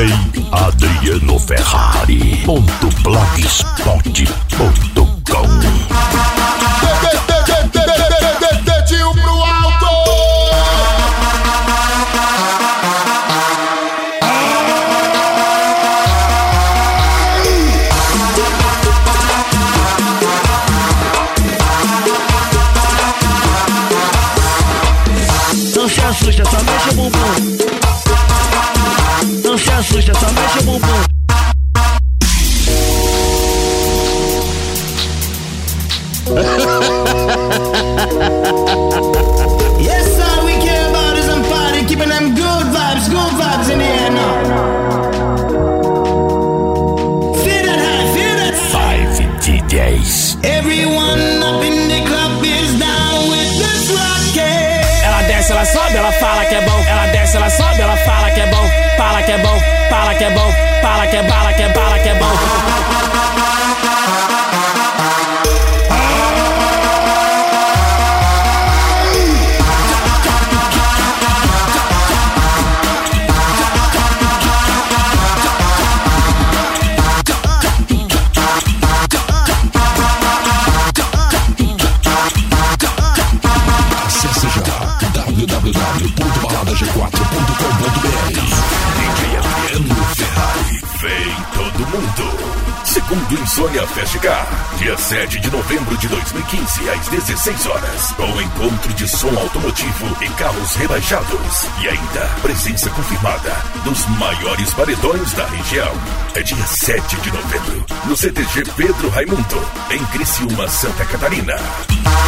DJ Adriano Ferrari. .blogspot.com. Dedinho pro alto. Não se assusta, só mexe o bumbum. Não se assusta, só mexe o bumbum. Yes, all we care about is some party, keeping them good vibes in the air now. Feel that high, feel that high. 5 DJs. Everyone up in the club is down with this rocket. Ela desce, ela sobe, ela fala que é bom. Ela desce, ela sobe, ela fala que é bom. Fala que é bom, fala que é bom. Fala que é bala, que é bala, que é bom. Acesse já www.baladag4.com.br. DJ Adriano Ferrari. Vem todo mundo. Segundo Insônia Festival, dia 7 de novembro de 2015, às 16 horas, com encontro de som automotivo e carros rebaixados. E ainda, presença confirmada dos maiores paredões da região. É dia 7 de novembro, no CTG Pedro Raimundo, em Criciúma, Santa Catarina.